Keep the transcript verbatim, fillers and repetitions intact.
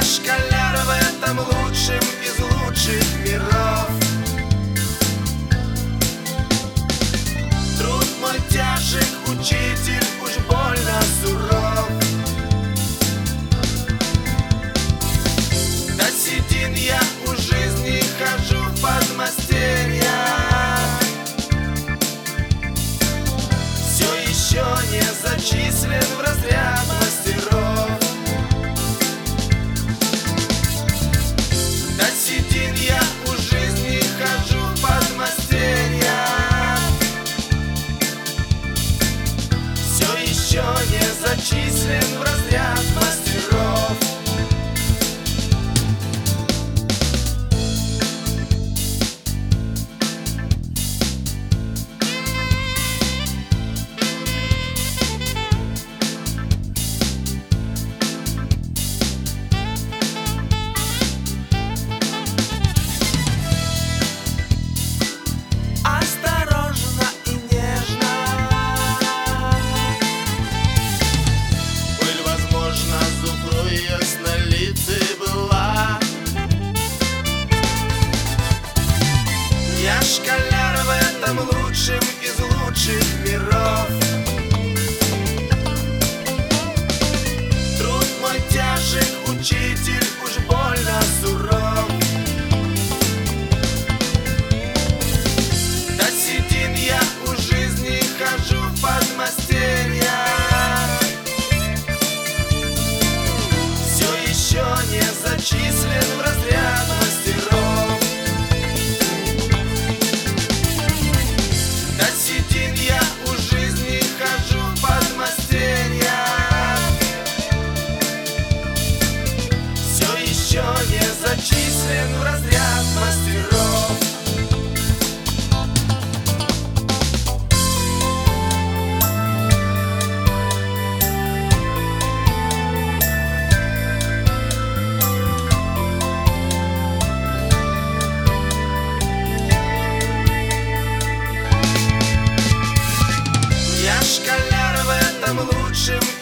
школяр в этом лучшем из лучших миров. Труд мой тяжек, учитель уж больно суров. Да седин я у жизни, хожу в подмастерьях. Все еще не зачислен в разряд мастеров. Да седин я у жизни, хожу в подмастерьях. Все еще не зачислен в разряд мастеров. Я школяр в этом лучшем из лучших миров. Труд мой тяжек, учитель уж больно суров. Да седин я у жизни, хожу в подмастерьях. Все еще не зачислен в разряд мастеров. Да седин я у жизни, хожу в подмастерьях. Все еще не зачислен в разряд мастеров. Я школяр в этом лучшем